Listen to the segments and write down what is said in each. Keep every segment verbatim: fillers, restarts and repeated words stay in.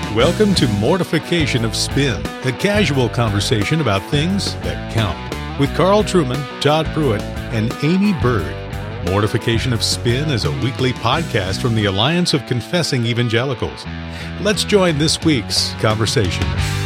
Welcome to Mortification of Spin, a casual conversation about things that count, with Carl Trueman, Todd Pruitt, and Amy Bird. Mortification of Spin is a weekly podcast from the Alliance of Confessing Evangelicals. Let's join this week's conversation.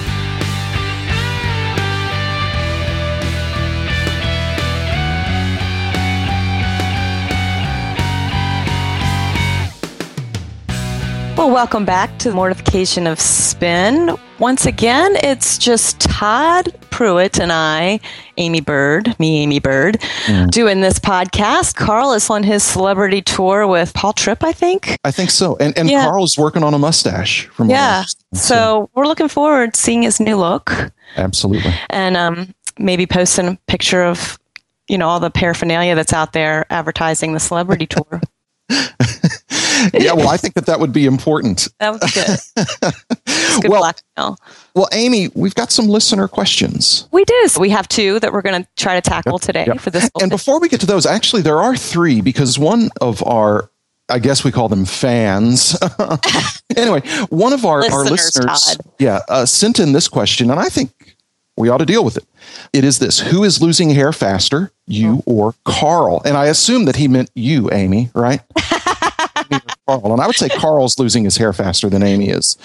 Well, welcome back to Mortification of Spin. Once again, it's just Todd Pruitt and I, Amy Bird, me, Amy Bird, mm. doing this podcast. Carl is on his celebrity tour with Paul Tripp, I think. I think so. And and yeah. Carl's working on a mustache. From yeah. So, so we're looking forward to seeing his new look. Absolutely. And um, maybe posting a picture of, you know, all the paraphernalia that's out there advertising the celebrity tour. Yeah, well, I think that that would be important. That would be good. It's good well, blackmail. Well, Amy, we've got some listener questions. We do. So we have two that we're going to try to tackle yep, today yep. for this. And before we get to those, actually, there are three, because one of our, I guess we call them fans. Anyway, one of our listeners, our listeners yeah, uh, sent in this question, and I think we ought to deal with it. It is this: who is losing hair faster, you oh. or Carl? And I assume that he meant you, Amy, right? Carl. And I would say Carl's losing his hair faster than Amy is.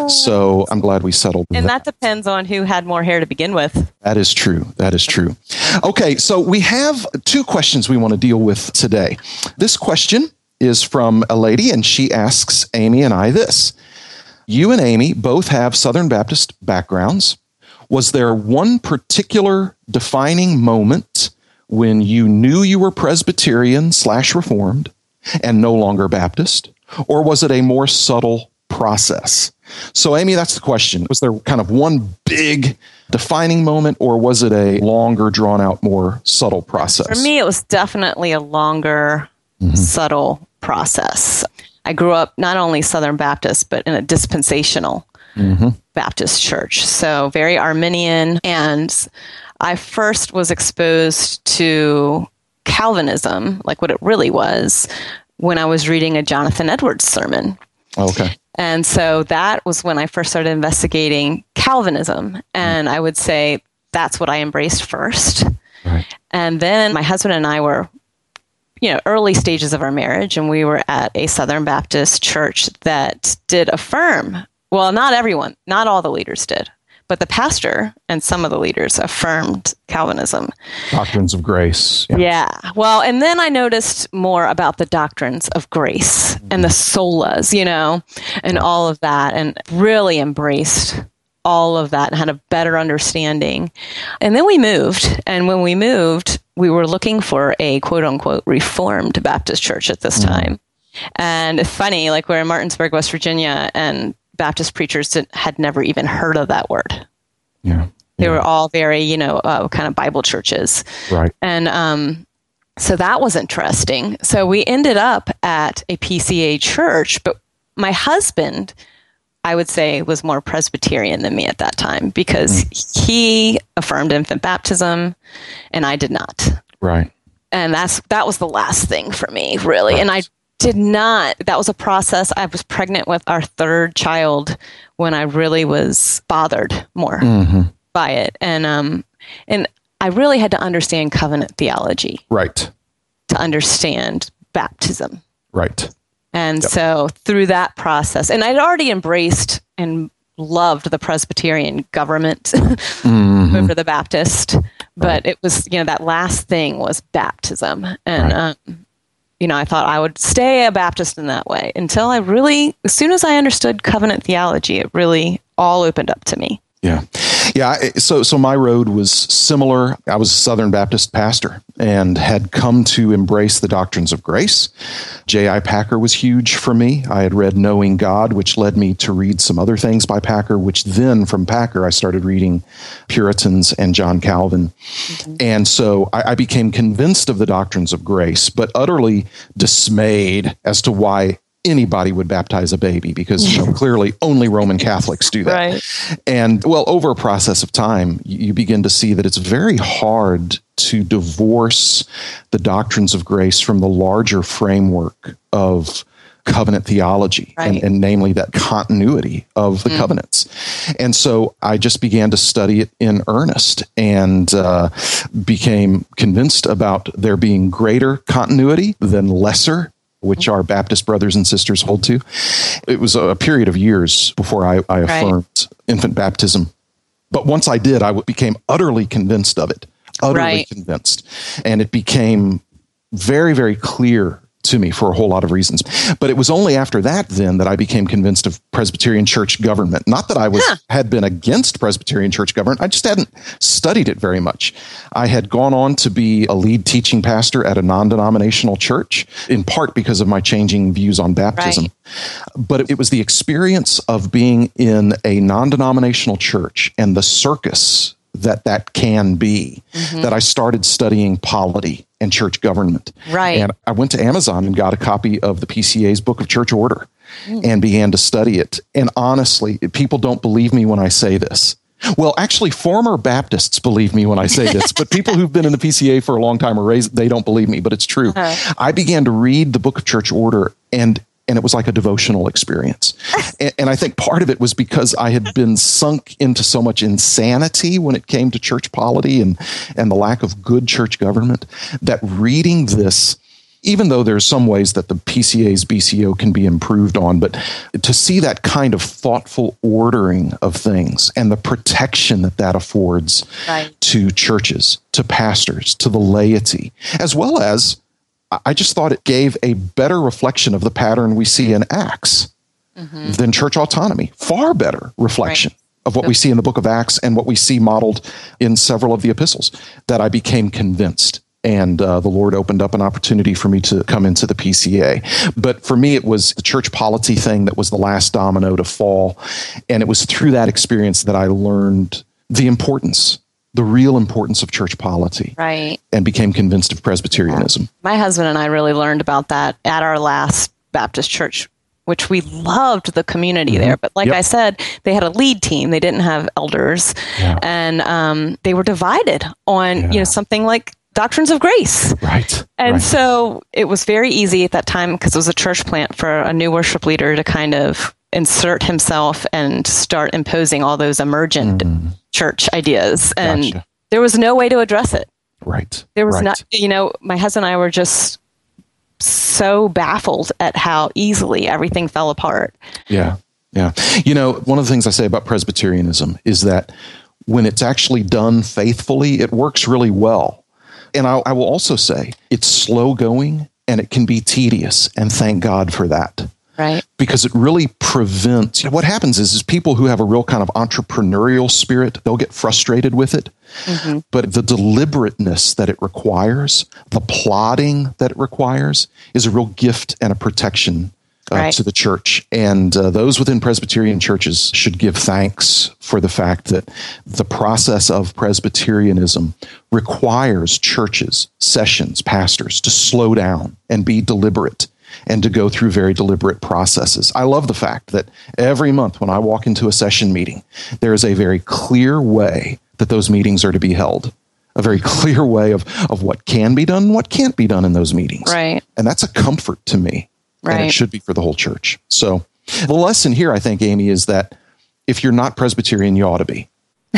So I'm glad we settled And that. that depends on who had more hair to begin with. That is true. That is true. Okay, so we have two questions we want to deal with today. This question is from a lady, and she asks Amy and I this. You and Amy both have Southern Baptist backgrounds. Was there one particular defining moment when you knew you were Presbyterian slash Reformed and no longer Baptist? Or was it a more subtle process? So, Amy, that's the question. Was there kind of one big defining moment, or was it a longer, drawn-out, more subtle process? For me, it was definitely a longer, mm-hmm. subtle process. I grew up not only Southern Baptist, but in a dispensational mm-hmm. Baptist church. So very Arminian. And I first was exposed to Calvinism, like what it really was, when I was reading a Jonathan Edwards sermon. Okay. And so that was when I first started investigating Calvinism. And I would say that's what I embraced first. Right. And then my husband and I were, you know, early stages of our marriage, and we were at a Southern Baptist church that did affirm. Well, not everyone, not all the leaders did. But the pastor and some of the leaders affirmed Calvinism. Doctrines of grace. Yeah. yeah. Well, and then I noticed more about the doctrines of grace mm-hmm. and the solas, you know, and right. all of that, and really embraced all of that and had a better understanding. And then we moved. And when we moved, we were looking for a quote unquote Reformed Baptist church at this mm-hmm. time. And it's funny, like we're in Martinsburg, West Virginia, and Baptist preachers didn't, had never even heard of that word. Yeah, they yeah. were all very, you know, uh, kind of Bible churches. Right. And um, so that was interesting. So we ended up at a P C A church, but my husband, I would say, was more Presbyterian than me at that time, because mm. he affirmed infant baptism and I did not. Right. And that's that was the last thing for me, really. Right. And I did not. That was a process. I was pregnant with our third child when I really was bothered more mm-hmm. by it. And um, and I really had to understand covenant theology. Right. To understand baptism. Right. And yep. so through that process, and I'd already embraced and loved the Presbyterian government mm-hmm. over the Baptist, but right. it was, you know, that last thing was baptism. And, right. um, you know, I thought I would stay a Baptist in that way until I really, as soon as I understood covenant theology, it really all opened up to me. Yeah. Yeah. So, so my road was similar. I was a Southern Baptist pastor and had come to embrace the doctrines of grace. J I Packer was huge for me. I had read Knowing God, which led me to read some other things by Packer, which then from Packer, I started reading Puritans and John Calvin. Mm-hmm. And so I, I became convinced of the doctrines of grace, but utterly dismayed as to why anybody would baptize a baby, because you know, clearly only Roman Catholics do that. Right. And well, over a process of time, you begin to see that it's very hard to divorce the doctrines of grace from the larger framework of covenant theology, right. and, and namely that continuity of the mm. covenants. And so I just began to study it in earnest and uh, became convinced about there being greater continuity than lesser, which our Baptist brothers and sisters hold to. It was a period of years before I, I affirmed right. infant baptism. But once I did, I became utterly convinced of it, utterly right. convinced. And it became very, very clear to me for a whole lot of reasons. But it was only after that then that I became convinced of Presbyterian church government. Not that I was huh. had been against Presbyterian church government. I just hadn't studied it very much. I had gone on to be a lead teaching pastor at a non-denominational church, in part because of my changing views on baptism. Right. But it was the experience of being in a non-denominational church and the circus that that can be, mm-hmm. that I started studying polity and church government. Right. And I went to Amazon and got a copy of the P C A's Book of Church Order mm. and began to study it. And honestly, people don't believe me when I say this. Well, actually, former Baptists believe me when I say this, but people who've been in the P C A for a long time are raised, they don't believe me, but it's true. Uh-huh. I began to read the Book of Church Order, and and it was like a devotional experience. and, and I think part of it was because I had been sunk into so much insanity when it came to church polity and, and the lack of good church government, that reading this, even though there's some ways that the P C A's B C O can be improved on, but to see that kind of thoughtful ordering of things and the protection that that affords right. to churches, to pastors, to the laity, as well as I just thought it gave a better reflection of the pattern we see in Acts mm-hmm. than church autonomy. Far better reflection right. of what yep. we see in the book of Acts and what we see modeled in several of the epistles, that I became convinced. And uh, the Lord opened up an opportunity for me to come into the P C A. But for me, it was the church polity thing that was the last domino to fall. And it was through that experience that I learned the importance the real importance of church polity, right, and became convinced of Presbyterianism. My husband and I really learned about that at our last Baptist church, which we loved the community mm-hmm. there. But like yep. I said, they had a lead team. They didn't have elders. Yeah. And um, they were divided on, yeah. you know, something like doctrines of grace. Right. And right. so it was very easy at that time, because it was a church plant, for a new worship leader to kind of insert himself and start imposing all those emergent mm. church ideas. And gotcha. There was no way to address it. Right. There was right. not, you know, my husband and I were just so baffled at how easily everything fell apart. Yeah. Yeah. You know, one of the things I say about Presbyterianism is that when it's actually done faithfully, it works really well. And I, I will also say it's slow going and it can be tedious. And thank God for that. Right. Because it really prevents, you know, what happens is, is people who have a real kind of entrepreneurial spirit, they'll get frustrated with it. Mm-hmm. But the deliberateness that it requires, the plodding that it requires, is a real gift and a protection uh, right. to the church. And uh, those within Presbyterian churches should give thanks for the fact that the process of Presbyterianism requires churches, sessions, pastors to slow down and be deliberate, and to go through very deliberate processes. I love the fact that every month when I walk into a session meeting, there is a very clear way that those meetings are to be held, a very clear way of, of what can be done and what can't be done in those meetings. Right. And that's a comfort to me. Right. And it should be for the whole church. So the lesson here, I think, Amy, is that if you're not Presbyterian, you ought to be.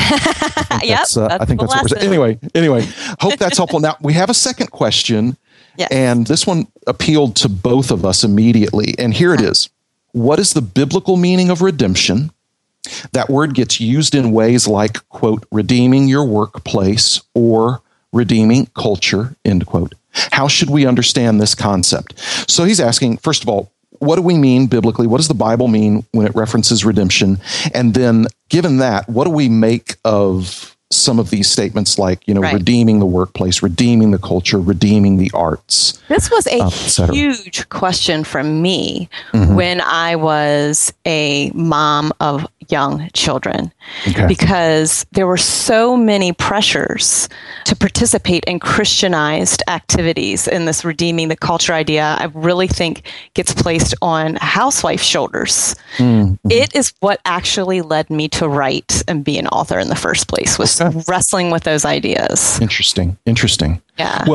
I think yep, that's, uh, that's I think that's what we're saying. Anyway, anyway, hope that's helpful. Now, we have a second question. Yes. And this one appealed to both of us immediately. And here it is. What is the biblical meaning of redemption? That word gets used in ways like, quote, redeeming your workplace or redeeming culture, end quote. How should we understand this concept? So he's asking, first of all, what do we mean biblically? What does the Bible mean when it references redemption? And then given that, what do we make of some of these statements like, you know, right. redeeming the workplace, redeeming the culture, redeeming the arts? This was a uh, huge question from me mm-hmm. when I was a mom of young children, okay. because there were so many pressures to participate in Christianized activities, in this redeeming the culture idea. I really think gets placed on housewife shoulders. Mm-hmm. It is what actually led me to write and be an author in the first place, was okay. wrestling with those ideas. Interesting. Interesting. Yeah. Well,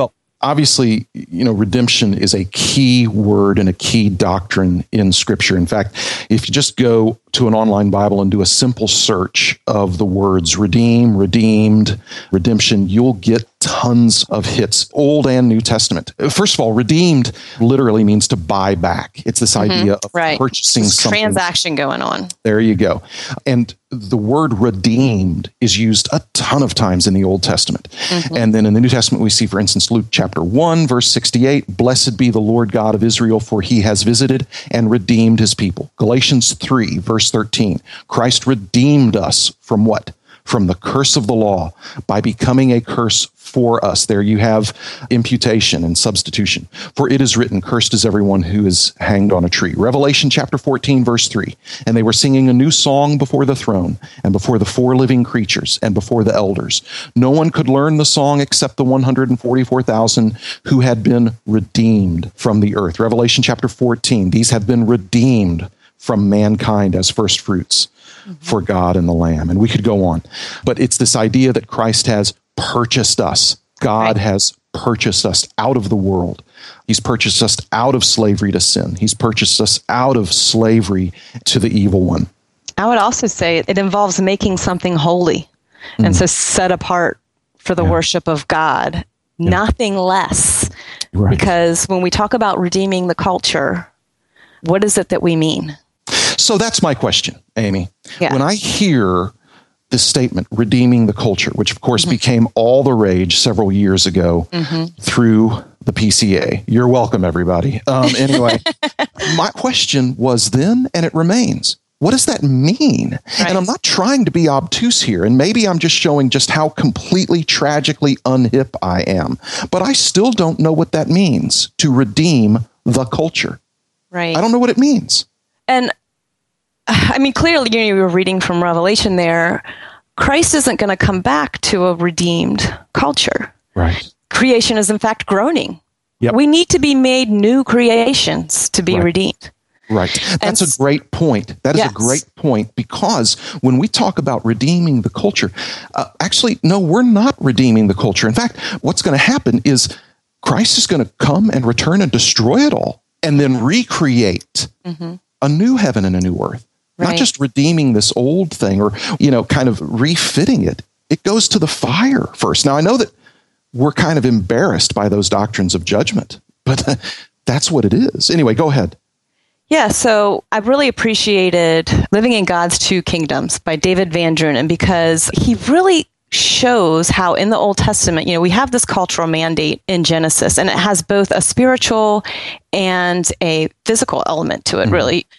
obviously, you know, redemption is a key word and a key doctrine in Scripture. In fact, if you just go to an online Bible and do a simple search of the words redeem, redeemed, redemption, you'll get tons of hits, Old and New Testament. First of all, redeemed literally means to buy back. It's this mm-hmm. idea of right. purchasing this something. Transaction going on. There you go. And the word redeemed is used a ton of times in the Old Testament. Mm-hmm. And then in the New Testament, we see, for instance, Luke chapter one, verse sixty-eight, blessed be the Lord God of Israel, for he has visited and redeemed his people. Galatians three, verse thirteen, Christ redeemed us from what? From the curse of the law by becoming a curse for us. There you have imputation and substitution. For it is written, cursed is everyone who is hanged on a tree. Revelation chapter fourteen, verse three. And they were singing a new song before the throne and before the four living creatures and before the elders. No one could learn the song except the one hundred forty-four thousand who had been redeemed from the earth. Revelation chapter fourteen. These have been redeemed from mankind as first fruits mm-hmm. for God and the Lamb. And we could go on. But it's this idea that Christ has purchased us. God right. has purchased us out of the world. He's purchased us out of slavery to sin. He's purchased us out of slavery to the evil one. I would also say it involves making something holy mm. and so set apart for the yeah. worship of God, yeah. nothing less. Right. Because when we talk about redeeming the culture, what is it that we mean? So that's my question, Amy. Yeah. When I hear this statement, redeeming the culture, which of course mm-hmm. became all the rage several years ago mm-hmm. through the P C A. You're welcome, everybody. Um, anyway, my question was then, and it remains, what does that mean? Right. And I'm not trying to be obtuse here, and maybe I'm just showing just how completely, tragically unhip I am, but I still don't know what that means, to redeem the culture. Right. I don't know what it means. And I mean, clearly, you know, you were reading from Revelation there. Christ isn't going to come back to a redeemed culture. Right. Creation is, in fact, groaning. Yep. We need to be made new creations to be right. redeemed. Right. That's and, a great point. That is yes. a great point, because when we talk about redeeming the culture, uh, actually, no, we're not redeeming the culture. In fact, what's going to happen is Christ is going to come and return and destroy it all and then recreate mm-hmm. a new heaven and a new earth. Right. Not just redeeming this old thing or, you know, kind of refitting it. It goes to the fire first. Now, I know that we're kind of embarrassed by those doctrines of judgment, but uh, that's what it is. Anyway, go ahead. Yeah, so I really appreciated Living in God's Two Kingdoms by David Van Drunen, because he really shows how in the Old Testament, you know, we have this cultural mandate in Genesis, and it has both a spiritual and a physical element to it, mm-hmm. really.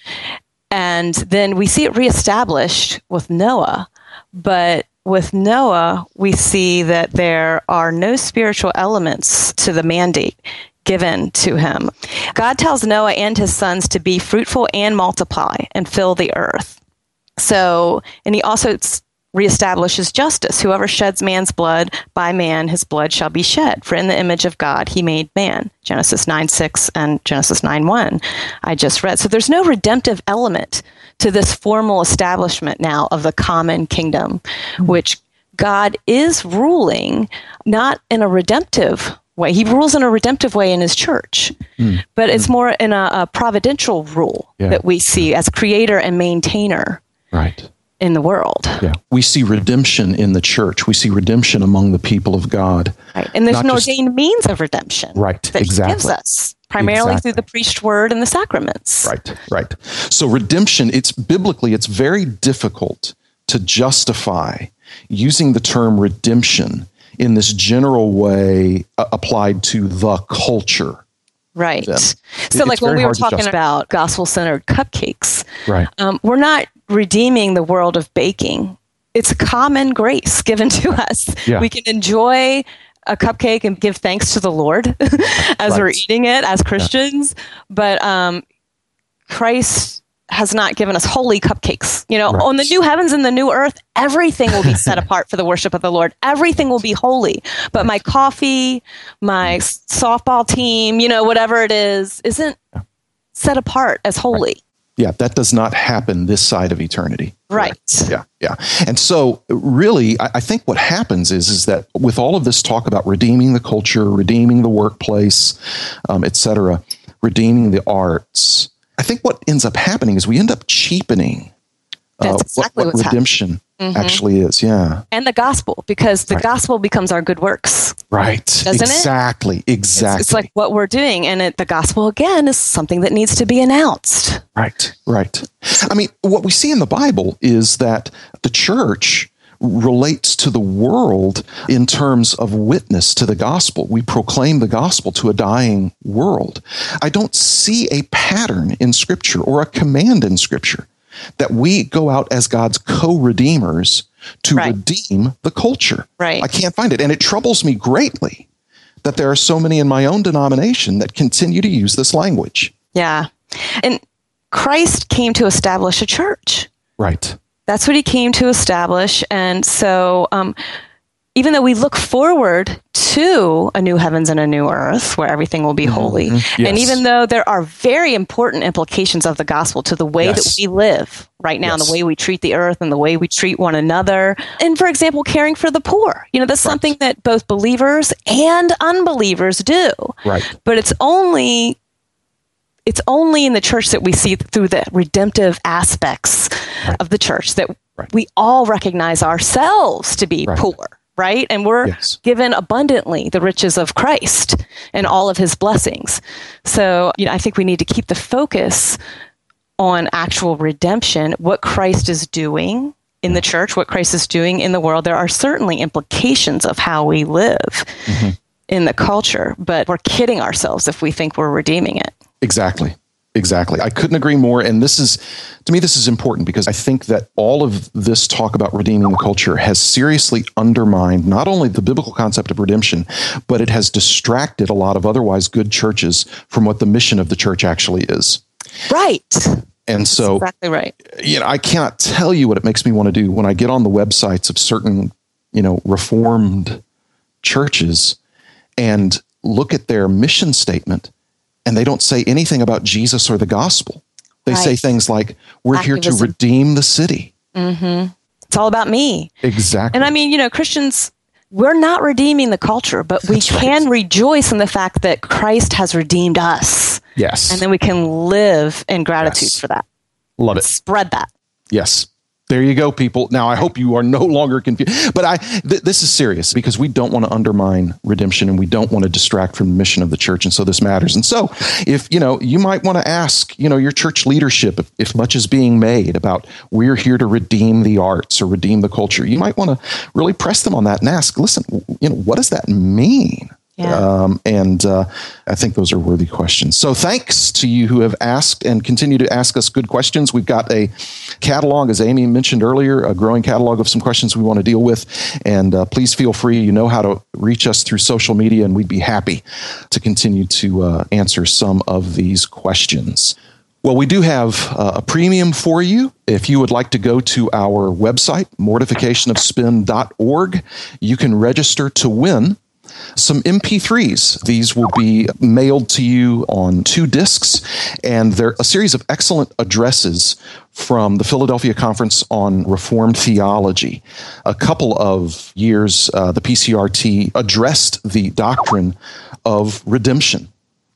And then we see it reestablished with Noah. But with Noah, we see that there are no spiritual elements to the mandate given to him. God tells Noah and his sons to be fruitful and multiply and fill the earth. So, and he also reestablishes justice. Whoever sheds man's blood, by man his blood shall be shed. For in the image of God he made man. Genesis nine six and Genesis nine one I just read. So there's no redemptive element to this formal establishment now of the common kingdom, mm-hmm. which God is ruling not in a redemptive way. He rules in a redemptive way in his church, mm. but it's more in a, a providential rule yeah. that we see as creator and maintainer. Right. In the world. Yeah. We see redemption in the church. We see redemption among the people of God. Right. And there's Not an just, ordained means of redemption. Right. That exactly. he gives us, primarily exactly. through the preached word and the sacraments. Right. Right. So redemption, it's biblically, it's very difficult to justify using the term redemption in this general way uh, applied to the culture. Right. Then. So it's like when we were talking justify. about gospel-centered cupcakes, right. um, we're not redeeming the world of baking. It's a common grace given to us. Yeah. We can enjoy a cupcake and give thanks to the Lord as right. we're eating it as Christians, yeah. but um, Christ has not given us holy cupcakes. You know, right. on the new heavens and the new earth, everything will be set apart for the worship of the Lord. Everything will be holy. But my coffee, my softball team, you know, whatever it is, isn't set apart as holy. Right. Yeah, that does not happen this side of eternity. Right. Yeah, yeah. And so really, I, I think what happens is, is that with all of this talk about redeeming the culture, redeeming the workplace, um, et cetera, redeeming the arts, I think what ends up happening is we end up cheapening uh, That's exactly what, what what's redemption Mm-hmm. actually is. Yeah. And the gospel, because the Right. gospel becomes our good works. Right. Doesn't it? Exactly. Exactly. It's, it's like what we're doing. And it, the gospel, again, is something that needs to be announced. Right, right. I mean, what we see in the Bible is that the church relates to the world in terms of witness to the gospel. We proclaim the gospel to a dying world. I don't see a pattern in Scripture or a command in Scripture that we go out as God's co-redeemers to Right. redeem the culture. Right. I can't find it. And it troubles me greatly that there are so many in my own denomination that continue to use this language. Yeah. And Christ came to establish a church. Right. That's what he came to establish. And so um, even though we look forward to a new heavens and a new earth where everything will be holy, Mm-hmm. Yes. and even though there are very important implications of the gospel to the way Yes. that we live right now, Yes. and the way we treat the earth and the way we treat one another, and for example, caring for the poor, you know, that's Right. something that both believers and unbelievers do. Right. But it's only it's only in the church that we see through the redemptive aspects Right. of the church that Right. we all recognize ourselves to be Right. poor, right? And we're Yes. given abundantly the riches of Christ and all of his blessings. So, you know, I think we need to keep the focus on actual redemption, what Christ is doing in the church, what Christ is doing in the world. There are certainly implications of how we live Mm-hmm. in the culture, but we're kidding ourselves if we think we're redeeming it. Exactly. Exactly. I couldn't agree more. And this is, to me, this is important because I think that all of this talk about redeeming the culture has seriously undermined not only the biblical concept of redemption, but it has distracted a lot of otherwise good churches from what the mission of the church actually is. Right. And so, Exactly right. you know, I cannot tell you what it makes me want to do when I get on the websites of certain, you know, Reformed churches and look at their mission statement, and they don't say anything about Jesus or the gospel. They Right. say things like, we're here to Activism. redeem the city. It's all about me. Exactly. And I mean, you know, Christians, we're not redeeming the culture, but we That's right. can rejoice in the fact that Christ has redeemed us. Yes. And then we can live in gratitude Yes. for that. Love it. Spread that. Yes. There you go, people. Now, I hope you are no longer confused. But I, th- this is serious because we don't want to undermine redemption and we don't want to distract from the mission of the church. And so this matters. And so if, you know, you might want to ask, you know, your church leadership, if, if much is being made about we're here to redeem the arts or redeem the culture, you might want to really press them on that and ask, listen, you know, what does that mean? Yeah. Um, and uh, I think those are worthy questions. So thanks to you who have asked and continue to ask us good questions. We've got a catalog, as Amy mentioned earlier, a growing catalog of some questions we want to deal with. And uh, please feel free. You know how to reach us through social media, and we'd be happy to continue to uh, answer some of these questions. Well, we do have uh, a premium for you. If you would like to go to our website, mortification of spin dot org, you can register to win some M P threes. These will be mailed to you on two discs, and they're a series of excellent addresses from the Philadelphia Conference on Reformed Theology. A couple of years, uh, the P C R T addressed the doctrine of redemption.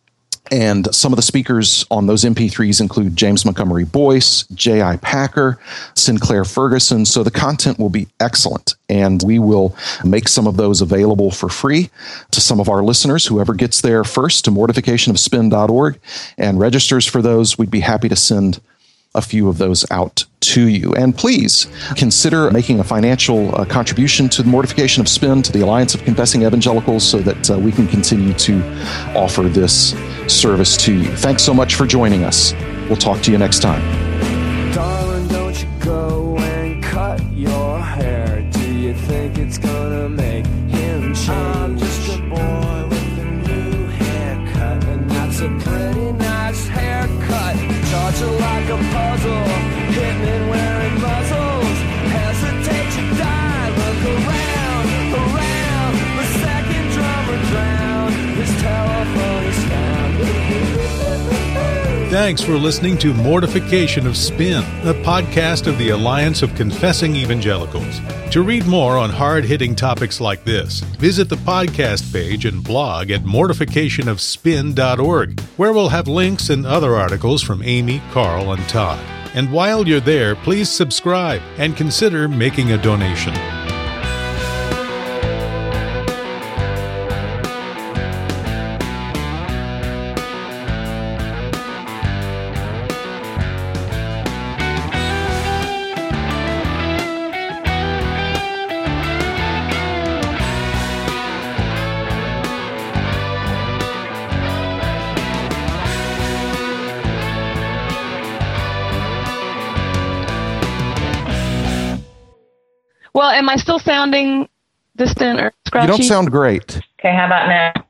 And some of the speakers on those M P threes include James Montgomery Boyce, J I Packer, Sinclair Ferguson. So the content will be excellent. And we will make some of those available for free to some of our listeners. Whoever gets there first to mortification of spin dot org and registers for those, we'd be happy to send a few of those out to you. And please consider making a financial uh, contribution to the Mortification of Spin, to the Alliance of Confessing Evangelicals, so that uh, we can continue to offer this service to you. Thanks so much for joining us. We'll talk to you next time. Darling, don't you go and cut your hair. Do you think it's gonna make him change? I'm just a boy with a new haircut, and that's a pretty nice haircut. Torture like a puzzle, hitmen wearing muzzles. Hesitate to die, look around, around. The second drummer drowned, his telephone is found. Thanks for listening to Mortification of Spin, a podcast of the Alliance of Confessing Evangelicals. To read more on hard-hitting topics like this, visit the podcast page and blog at mortification of spin dot org, where we'll have links and other articles from Amy, Carl, and Todd. And while you're there, please subscribe and consider making a donation. Well, am I still sounding distant or scratchy? You don't sound great. Okay, how about now?